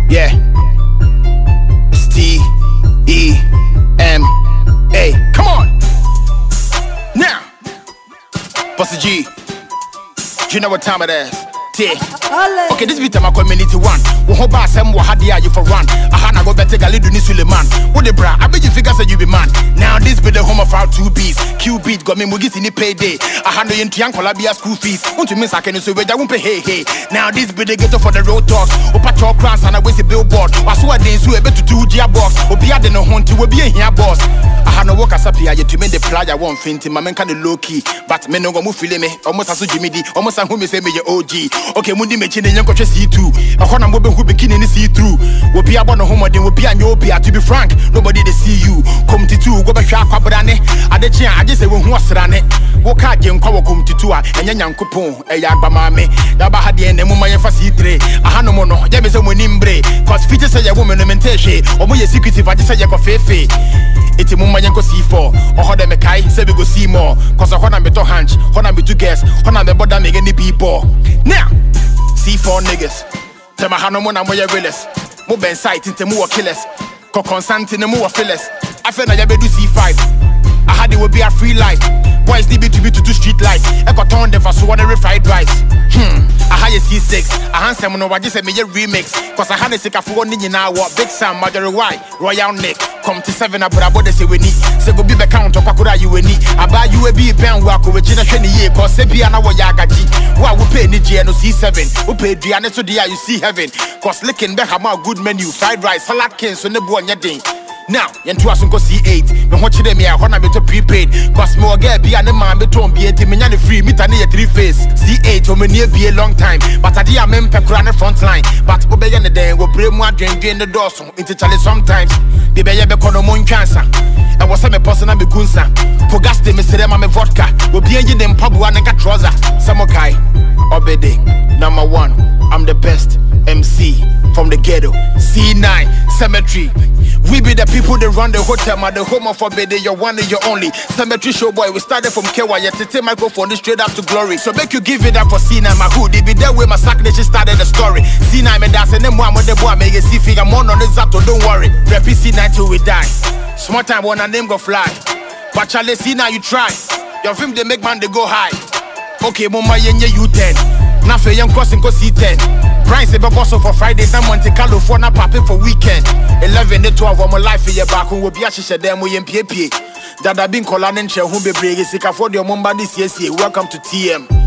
Yeah. It's T-E-M-A. Come on. Now. Bossy G. You know what time it is? Okay, this beat my community one. Wo ba asem wo hade you for run. Aha na go better Galidu ni Suleiman. Wo de bra, I bet you figure say you be man. Now this be the home of our 2 B's. Q beat got me mugisi ni payday. Aha no yentian kolabia school fees. Want to miss akene so we ja won pay hey. Now this be the ghetto for the road talks. O patrol crowns and I we see billboard. Waso ade so e be to do gear box. Obi ade no honti we be here boss. Aha no work asapia ye to me the playa one finti. Ma menka the low key. But me no go mu feel me. Almost aso Jimmy D. Almost an who me say me OG. Okay, mundi me chine yanko che see through. A hona mo be who bikini ni see through. We be about no homo, then we be an yobia. To be frank, nobody they see you. Come to two, go back to Aquabrane. I de chia, I just say when who was rane. Walk out, young cow come to two, and yan coupon, a yagba mame. Yaba had the end, and woman for see three. A hanomono, James and Winimbre. Cause features say a woman, a mentation, or more secretive, I just say a coffee. It's a woman yanko see for, or Hoda Mekai, say we go see more. Cause a hona meto hunch, hona me to guess, hona me boda make any people. Now, C4 niggas. Tell my hand on my realest. Mo ben sight into more killers. Co consent in the more fillers. I feel like I better do C5. I had it would be a free life. Boys need to be to do street lights. I got on them for so one fried rice. I had a C6. I handsome no I just said me a remix. Cause I had a sick of one in now what Big Sam, Marjorie White, Royal Nick. Come to 7 about what they say we need. Say go be the count of Pakura you need. I buy you a B pen work with Gina Shani year. Cause Sepiana Wayagaji. Why we pay Nigeria no C7. We pay Diana so dear you see heaven. Cause licking back a good menu. Fried rice, salad cans, so never on your day. Now, yentu asunko C8. Me watch them here, hona me to prepaid. Cause more get be an man be to be a me free meter near 3 face. C8 o me near be a long time. But I dear mem pekura front line. But we begin the day we bring more drink in the door so into challenge sometimes. Be be kono mon cancer. I was a person and be gunsa. Pogaste me say them me vodka. We be in them pub one and got trouser. Samokai, Obede, number 1. I'm the best MC from the ghetto. C9 Cemetery. We be the people that run the hotel, man. The home of Obede, you're one and you're only. Cemetery show boy, we started from Kewa, yet to take microphone straight up to glory. So make you give it up for C9, my hood. They be there with my sack, they just started the story. C9, man, that's and then one with the boy, make a see figure more on the zato, don't worry. Rep C9 till we die. Small time when a name go fly. But Charlie, C9, you try. Your film, they make man, they go high. Okay, mama, yenye U10. Now for young crossing, go C10. Brian say bosso for Fridays and Monte Carlo for na papi for weekend. 11 to 12 of my life in your back who will be a shisha them we MPP. Dada bin kola nenche who be brave sika for the mumba this year. Welcome to TM.